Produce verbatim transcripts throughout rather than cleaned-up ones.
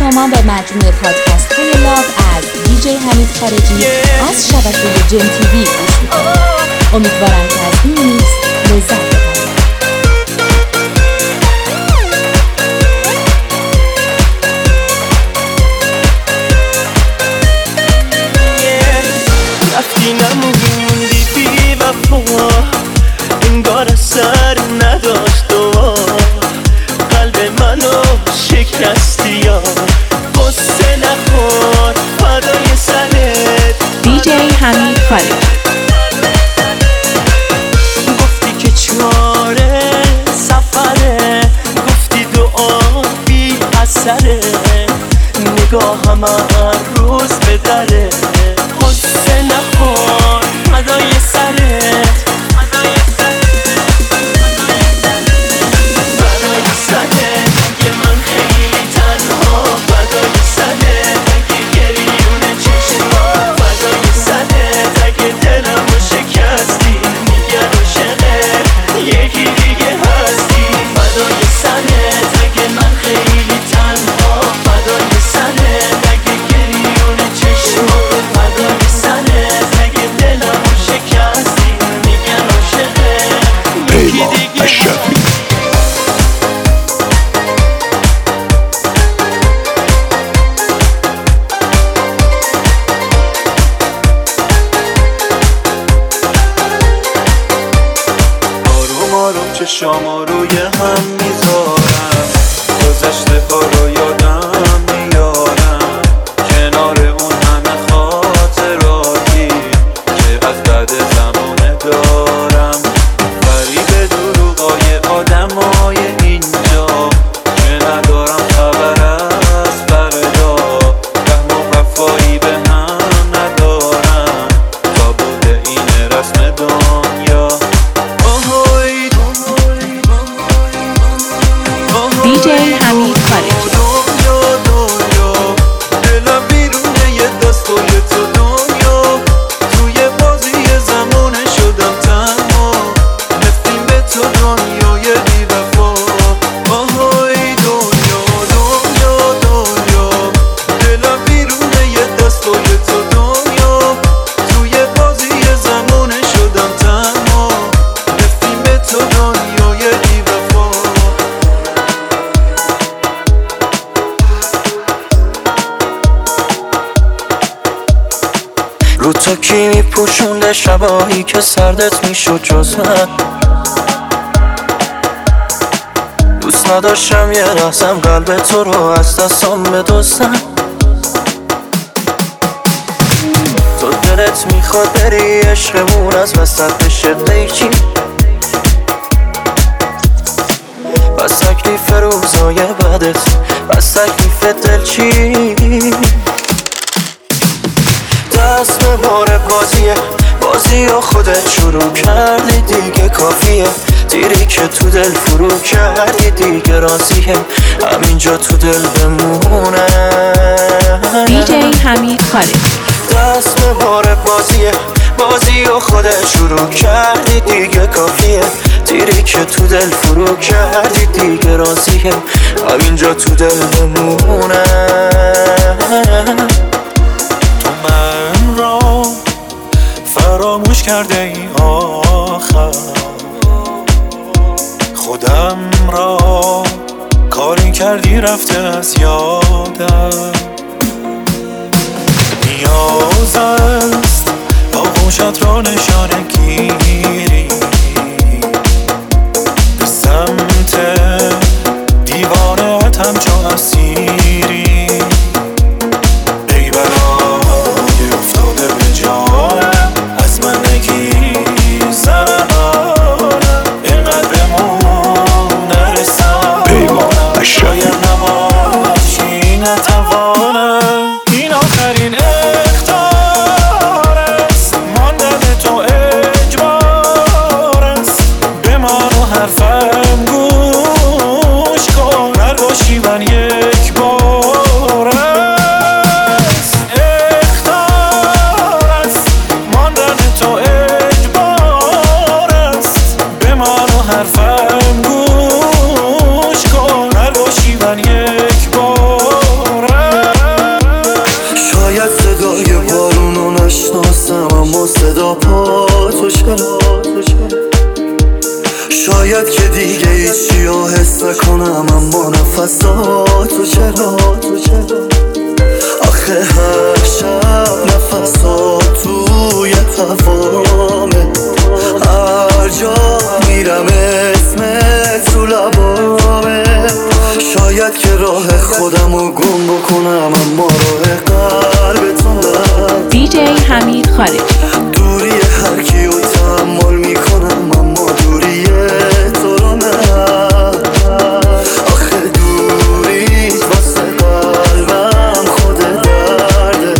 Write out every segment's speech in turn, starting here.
شما به مجموعه پادکست های لاو از دی جی حمید خارجی از شبکه جن تیوی گوش میکنید. امیدوارم که از این میکس لذت ببرید. رفتی نموندی بی وفا، انگار سر نداشت دوا، قلب منو شکستی یا قصه نخور فدای سرت. دی جی حمید خارجی. گفتی که چاره سفره، گفتی دعا بی اثره، نگاهم هر روز به دره، قصه نخور فدای سرت. چشام روی هم میذارم، گذشته ها رو یادم میارم، کنار اون همه خاطراتی که از بعد زمانه دارم. غریب دروغای آدمای اینجا که ندارم خبر از فردا، رحم و وفایی به هم ندارم تا بوده این رسم دنیا. دی جی حمید خارجی. دنیا دنیا دلم بیرونه یه دستای تو دنیا، توی بازی زمانه شدم تنها، نفتیم به تو دنیای بی وفا. آهای دنیا دنیا دنیا دلم بیرونه یه دستای تو دنیا، توی بازی زمانه شدم تنها، نفتیم به تو دنیای بی وفا. رو تو کی میپوشونده شبایی که سردت میشد جز من، دوست نداشتم یه لحظم قلب تو رو از دستم بدزدم. تو دلت میخواد بری عشقمون از وسط بشه قیچی، بس تکلیف روزای بدت، بس تکلیف دلچی. دست به بار بازیه بازی و خودت شروع کردی دیگه کافیه، دیری که تو دل فرو کردی دیگه راضیه، همینجا تو دل بمونه. دی جی حمید خارجی. دست به بار بازیه بازی و خودت شروع کردی دیگه کافیه، دیری که تو دل فرو کردی دیگه راضیه، همینجا تو دل بمونه. من را فراموش کرده ای آخر، خودم را کاری کردی رفته از یادم، نیاز است آغوشت را نشانه گیری، به سمت دیوانت همچون اسیری. نکنم اما نفساتو چرا آخه هر شب نفسات توی هوامه هر جا میرم اسمت تو لبامه شاید که راه خودمو گم بکنم اما راه قلبتون دارم دی جی حمید خارجی دوری هر کیو تحمل میکنم اما دوری تو رو نه آخه دوریت واسه قلبم خود درده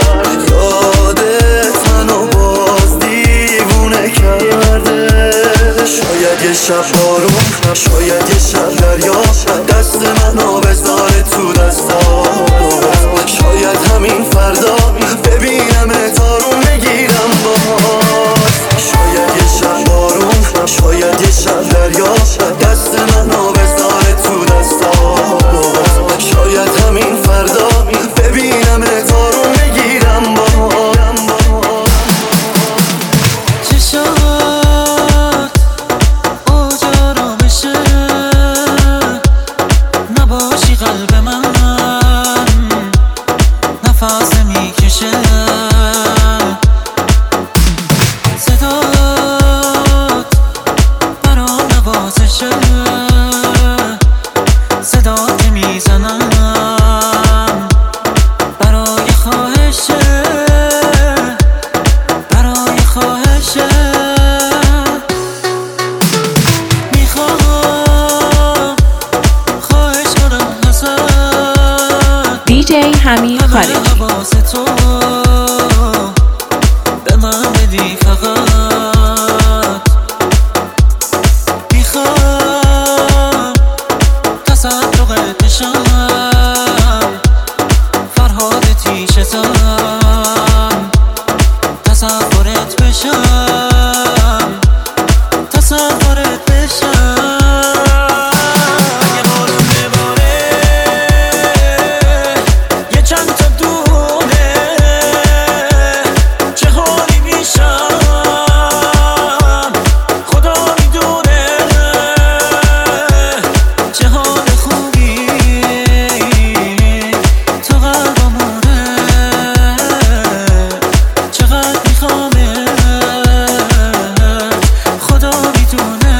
یادت منو باز دیوونه کرده شاید یه شب بارون شاید یه شب دریا دست منو بذاره تو دستات شاید همین فردا ببینم تارون بگیرم باز شاید یه شب بارون شاید یه شب دریا دست منو بذاره تو دستات شاید همین فردا ببینم تارون بگیرم باز چشات اجارا بشه نباشی قلب من نفس میکشه صدات برام نوازشه صدات که میزنم برای خواهشه برای خواهشه میخوام خواهش کنم ازت دی جی حمید خارجی حواس تو به من بدی فقط میخوام تصدقت بشم فرهاد تیشتم تصورت بشم تصورت بشم اگه بارون بباره یه چند تا دونه چه حالی میشم خدا میدونه چه حال خوبی تو قلبمونه چقدر میخوامه خدا میدونه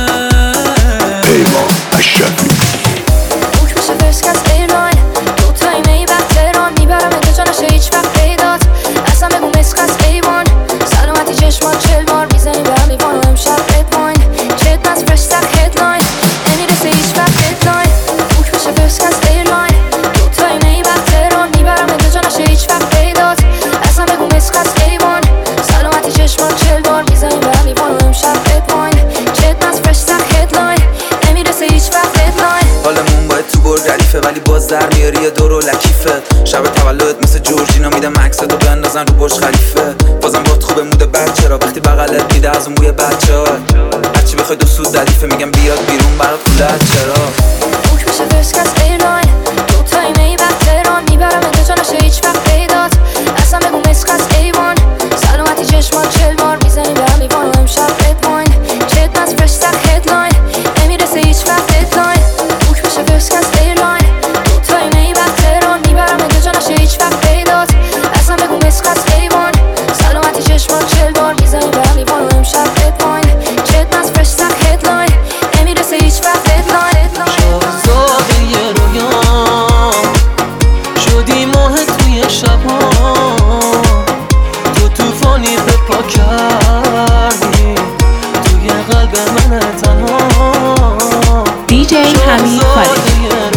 بوک بشه فرست کس ایرلاین دو تایی میبخت تهران میبرم انتجا نشه هیچ وقت پیدات اصلا بگو مسک از ایوان سلامتی چشمات چل بار میزنیم به هم لیوان و امشب ادواین چت نز فرش سخ هدلاین نمیرسه هیچ وقت ددلاین بوک بشه فرست کس ایرلاین دو تایی میبخت تهران میبرم انتجا نشه هیچ وقت پیدات اصلا بگو مسک از ایوان سلامتی چشمات چل بار میزنیم به هم لیوان و امشب ادواین چت نز فرش سخ هدلاین نمیرسه هیچ وقت ددلاین حالمون باید تو برد ردیفه ولی باز در میاری یه دور و لکیفه شب تولد مثل جورجینا میدم عکستو بندازن رو برج خلیفه بازم باد خوبه موده بد چرا وقتی بغلت میده از اون بوی بچه ها هرچی بخوای دو سود ردیفه میگم بیاد بیرون برات پولت چرا بوک بشه فرست کس ایرلاین دو تایی میبخت تهران میبرم انتجا نشه هیچ وقت پیدات اصلا بگو مسک از ایوان سلامتی چشمات چل بار میزنیم به هم لیوان و امشب ادواین چت نز فرش سخ هدلاین نمیرسه هیچ وقت ددلاین بوک بشه فرست کس ایرلاین دو تایی میبخت تهران میبرم انتجا نشه هیچ وقت پیدات اصلا بگو مسک از ایوان سلامتی چشمات چل بار میزنیم به هم لیوان و امشب ادواین چت نز فرش سخ هدلاین نمیرسه هیچ وقت ددلاین شاهزاده رویام شدی ماه توی شبام تو توفانی به پا کردی توی قلب من تنها دی جی حمید خارجی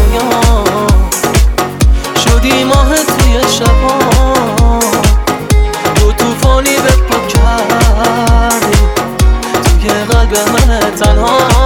شدی ماه توی شبام تو توفانی به پا کردی توی قلب من تنها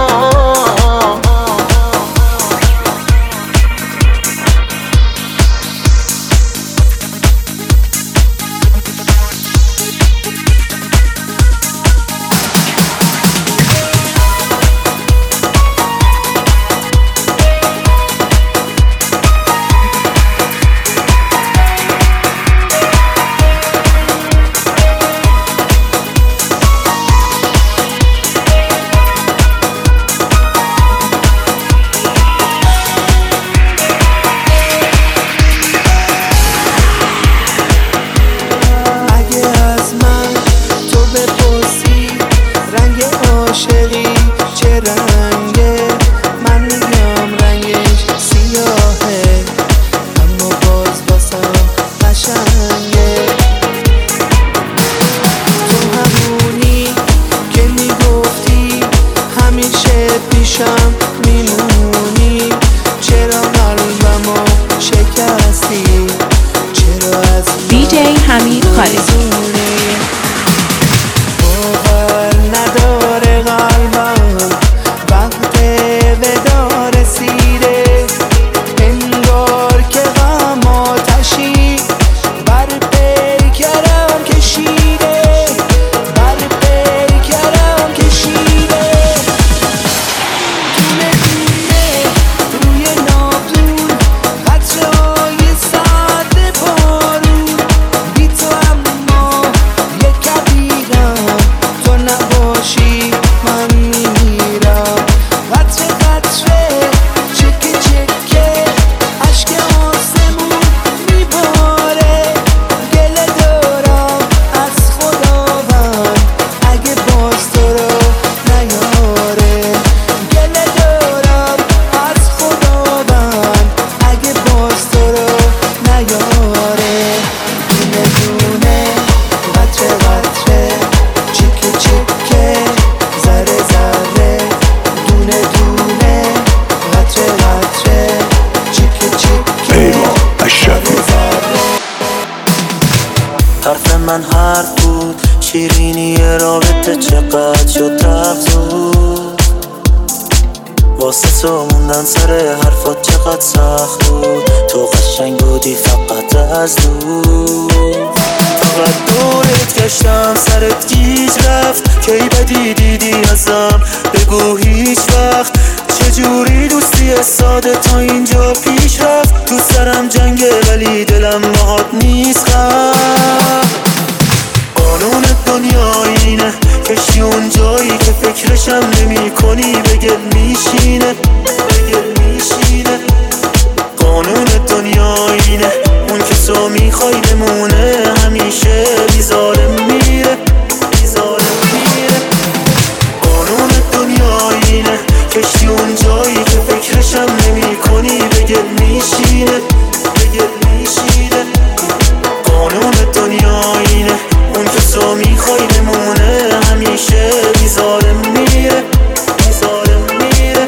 من حرف بود، شیرینی رابطه چقدر شد تفزود. واسه تو موندن سر حرفات چقدر سخت بود، تو قشنگ بودی فقط از دور. فقط دورت گشتم سرت گیج رفت، کی بدی دیدی ازم بگو هیچ وقت. چجوری دوستی ساده تا اینجا پیش رفت، تو سرم جنگه ولی دلم باهات نیست خب. قانون دنیا اینه، کشی اون جایی که فکرشم نمی کنی بگل میشینه، بگل میشینه. قانون دنیا اینه، اون که تو میخوای بمونه همیشه بیزاره میره، بیزاره میره. قانون دنیا اینه، کشی اون جایی که فکرشم نمی کنی بگل میشینه، بگل میشینه. قانون دنیا اینه، اون که تو میخوای بمونه همیشه بیزاره میره، بیزاره میره.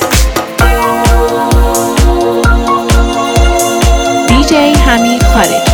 دیجی حمید خارجی.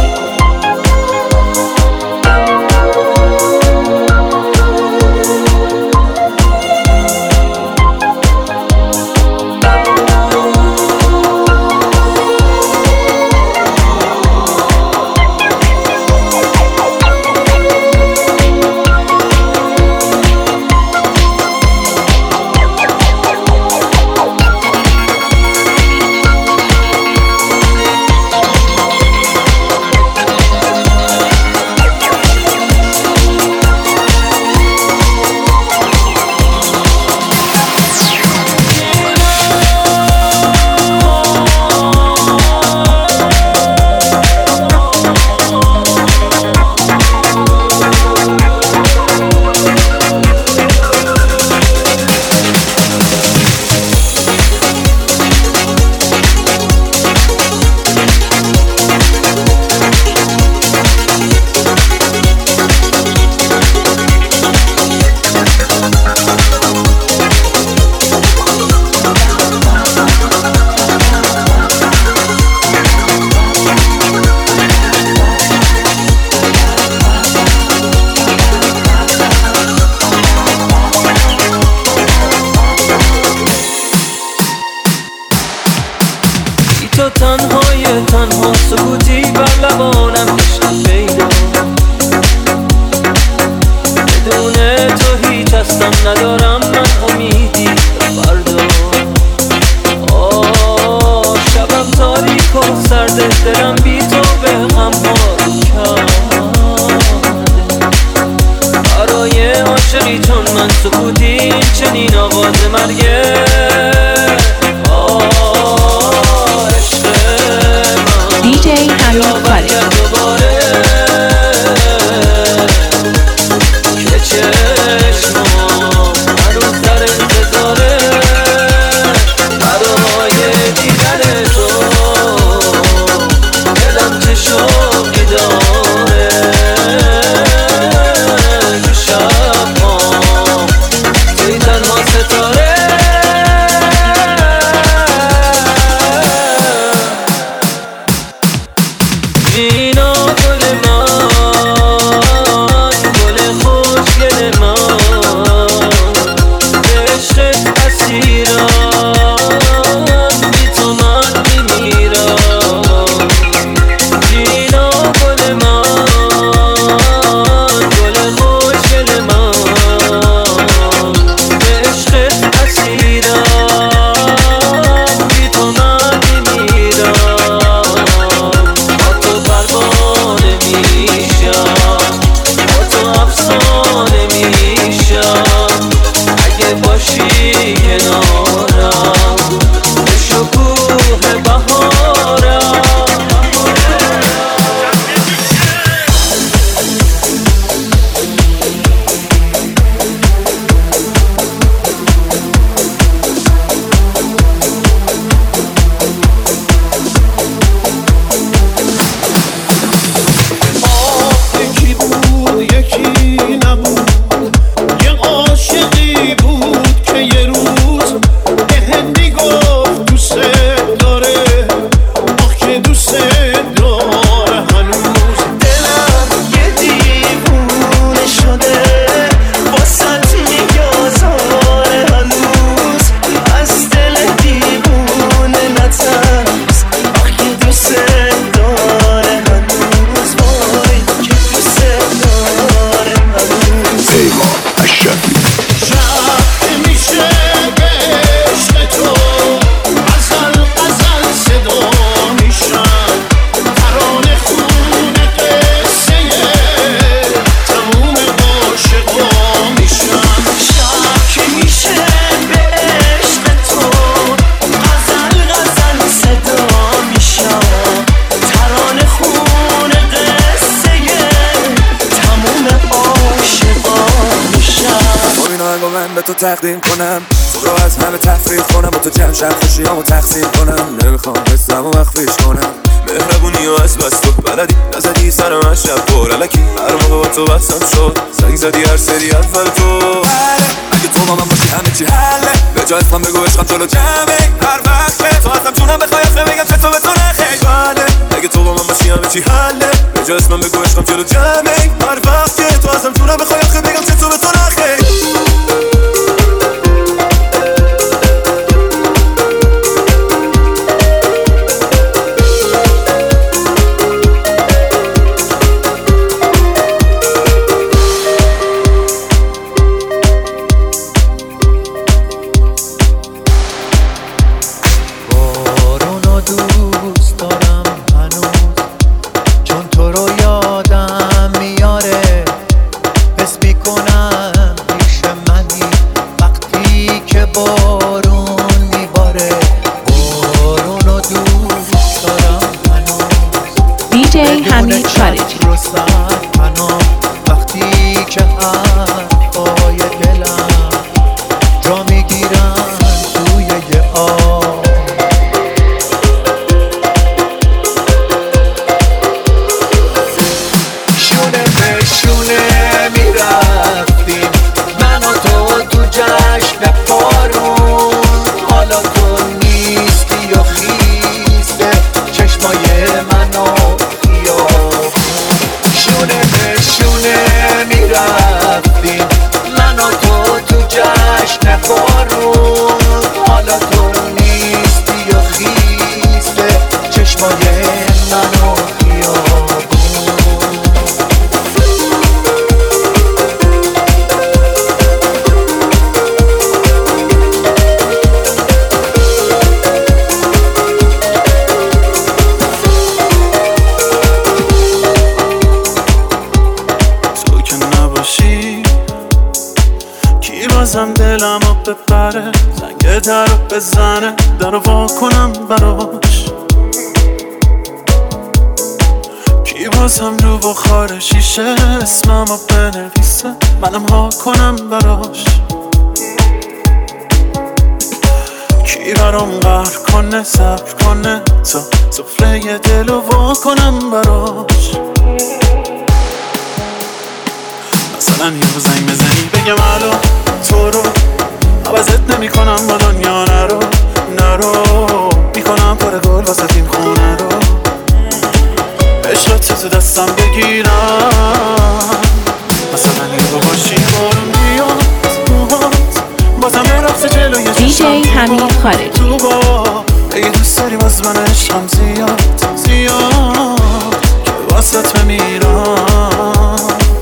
تو تنهای تنها سکوتی بر لبانم عشق پیدا، بدون تو هیچ هستم ندارم من امیدی فردا. آه شبم تاریک و سرده، دلم بی تو به هم حال کرده. برای عاشقی چون من سکوتی چنین آواز مرگه. دیجی حمید خارجی. که چشمام هنوز در انتظاره برای دیدن تو، دلم چه شوقی داره. تو شب ها توی تنها ستاره تقدیم کنم، تو رو از همه تفریح کنم، با تو جمع شب خوشیامو تقسیم کنم. نمیخوام حسمو مخفیش کنم، مهربونی و از بس تو بلدی، نزدی سرم از شب پر علکی، هر موقع با تو بحثم شد زنگ زدی هر سری اول تو. بله اگه تو با من باشی همه چی حله، به جای اسمم بگو عشقم جلو جمعه، هر وقت که تو ازم جونم بخوای آخه بگم چه تو به تو نخیر. بله اگه تو با من باشی همه چی حله، به جای اسمم بگو عشقم جلو جمعه، هر وقت که تو ازم جونم بخوای آخه بگم چه تو به تو نخیر. دیجی حمید خارجی. وقتی که حرفای دلم جا میگیرن توی یه آب، شونه به شونه میرفتیم من و تو تو جشن پارون، حالا تو نیستی و خیسته چشمای منو شونه به شونه میرفتیم من و تو تو جشن بارون، حالا تو نیستی و خیسته چشمای منو خیابون. بازم دلم رو بپره، زنگ در رو بزنه، در رو وا کنم براش. کی بازم رو بخار شیشه اسمم رو بنویسه، منم ها کنم براش. کی برام قهر کنه صبر کنه تا سفره دل رو وا کنم براش. مثلا یه زنگ بزنی بگم الو تو رو عوضت نمی کنم با دنیا، نرو نرو میکنم پر گل واسه این خونه رو، عشقت تو دستم بگیرم. مثلا یه رو باشی بارون میاد موهات بازم رقص جلوی دیجی حمید خارجی. تو با اگه دوست داری باز من عشقم زیاد زیاد که واسط بمیرم.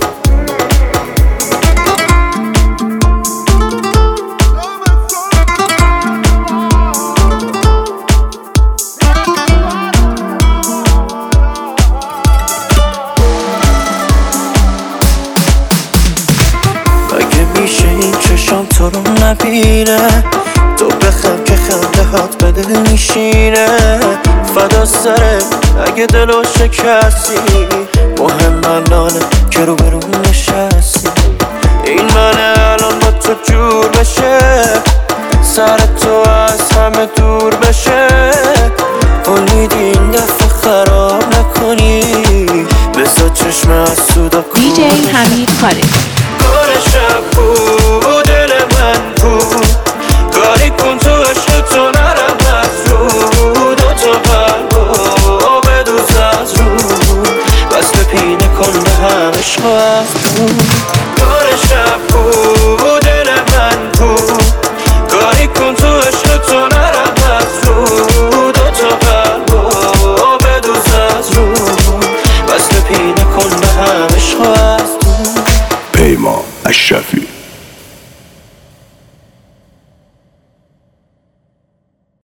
تو رو نبینه تو بخم که خنده هات به دل میشینه، فدا سره اگه دلو شکستی، مهم الانه که رو برون نشستی. این منه الان با تو جور بشه، سر تو از همه دور بشه، امیدی این دفعه خراب نکنی، بذار چشم از سودا کن. دیجی حمید خارجی. کار شب بود دل من بود، کاری کن تو عشق تو نرم از رو، دو تا قلبو بدوز از رو، بس بپینه کن به هم عشق از بود. کار شب بود دل من بود، کاری کن تو عشق تو نرم از رو، دو تا قلبو بدوز از رو، بس بپینه کن به هم عشق از بود. پیمان اشرفی.